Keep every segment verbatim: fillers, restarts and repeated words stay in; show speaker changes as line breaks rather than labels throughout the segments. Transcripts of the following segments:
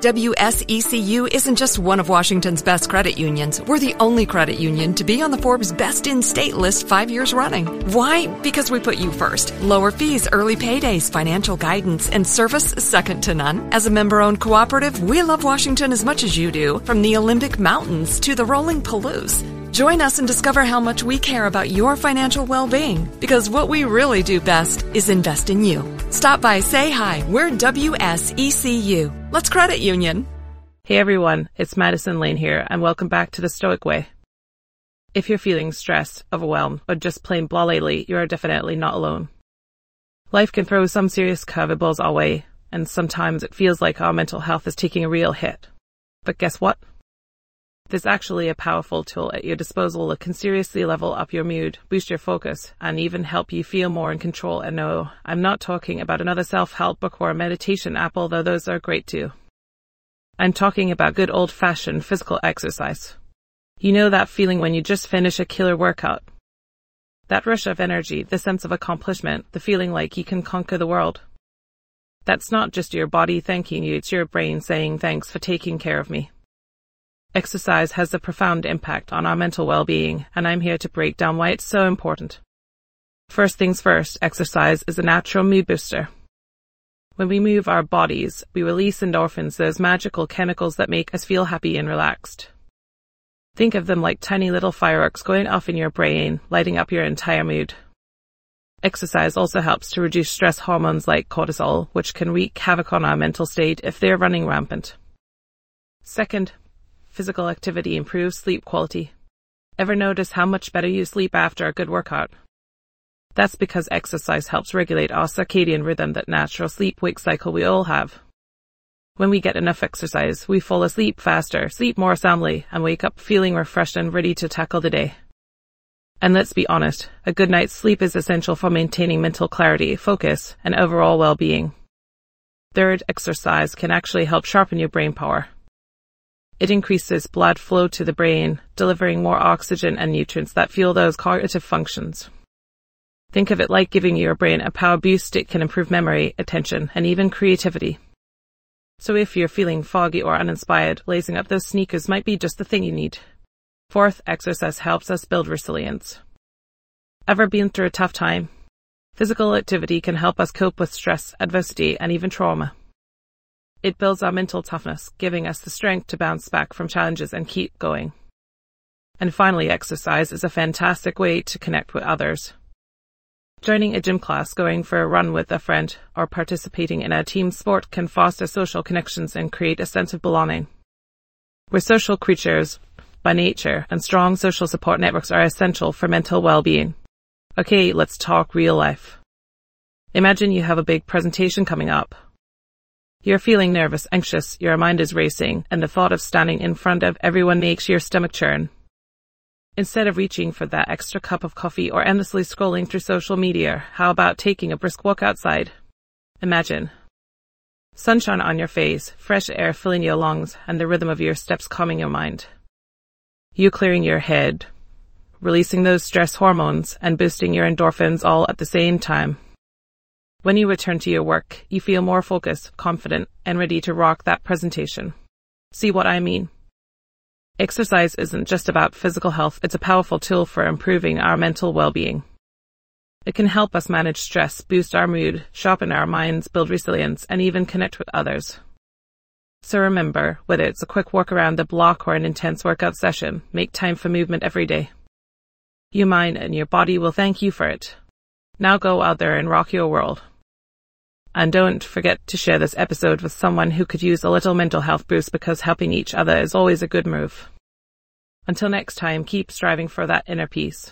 W S E C U isn't just one of Washington's best credit unions. We're the only credit union to be on the Forbes Best in State list five years running. Why? Because we put you first. Lower fees, early paydays, financial guidance, and service second to none. As a member-owned cooperative, we love Washington as much as you do, from the Olympic Mountains to the rolling Palouse. Join us and discover how much we care about your financial well-being, because what we really do best is invest in you. Stop by, say hi. We're W S E C U. Let's credit union.
Hey everyone, it's Madison Lane here, and welcome back to The Stoic Way. If you're feeling stressed, overwhelmed, or just plain blah lately, you are definitely not alone. Life can throw some serious curveballs our way, and sometimes it feels like our mental health is taking a real hit. But guess what? There's actually a powerful tool at your disposal that can seriously level up your mood, boost your focus, and even help you feel more in control. And no, I'm not talking about another self-help book or a meditation app, although those are great too. I'm talking about good old-fashioned physical exercise. You know that feeling when you just finish a killer workout? That rush of energy, the sense of accomplishment, the feeling like you can conquer the world. That's not just your body thanking you, it's your brain saying thanks for taking care of me. Exercise has a profound impact on our mental well-being, and I'm here to break down why it's so important. First things first, exercise is a natural mood booster. When we move our bodies, we release endorphins, those magical chemicals that make us feel happy and relaxed. Think of them like tiny little fireworks going off in your brain, lighting up your entire mood. Exercise also helps to reduce stress hormones like cortisol, which can wreak havoc on our mental state if they're running rampant. Second, physical activity improves sleep quality. Ever notice how much better you sleep after a good workout? That's because exercise helps regulate our circadian rhythm, that natural sleep-wake cycle we all have. When we get enough exercise, we fall asleep faster, sleep more soundly, and wake up feeling refreshed and ready to tackle the day. And let's be honest, a good night's sleep is essential for maintaining mental clarity, focus, and overall well-being. Third, exercise can actually help sharpen your brain power. It increases blood flow to the brain, delivering more oxygen and nutrients that fuel those cognitive functions. Think of it like giving your brain a power boost. It can improve memory, attention, and even creativity. So if you're feeling foggy or uninspired, lacing up those sneakers might be just the thing you need. Fourth, exercise helps us build resilience. Ever been through a tough time? Physical activity can help us cope with stress, adversity, and even trauma. It builds our mental toughness, giving us the strength to bounce back from challenges and keep going. And finally, exercise is a fantastic way to connect with others. Joining a gym class, going for a run with a friend, or participating in a team sport can foster social connections and create a sense of belonging. We're social creatures by nature, and strong social support networks are essential for mental well-being. Okay, let's talk real life. Imagine you have a big presentation coming up. You're feeling nervous, anxious, your mind is racing, and the thought of standing in front of everyone makes your stomach churn. Instead of reaching for that extra cup of coffee or endlessly scrolling through social media, how about taking a brisk walk outside? Imagine sunshine on your face, fresh air filling your lungs, and the rhythm of your steps calming your mind. You clearing your head, releasing those stress hormones, and boosting your endorphins all at the same time. When you return to your work, you feel more focused, confident, and ready to rock that presentation. See what I mean? Exercise isn't just about physical health, it's a powerful tool for improving our mental well-being. It can help us manage stress, boost our mood, sharpen our minds, build resilience, and even connect with others. So remember, whether it's a quick walk around the block or an intense workout session, make time for movement every day. Your mind and your body will thank you for it. Now go out there and rock your world. And don't forget to share this episode with someone who could use a little mental health boost, because helping each other is always a good move. Until next time, keep striving for that inner peace.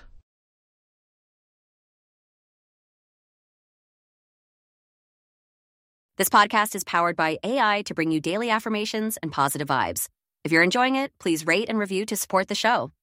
This podcast is powered by A I to bring you daily affirmations and positive vibes. If you're enjoying it, please rate and review to support the show.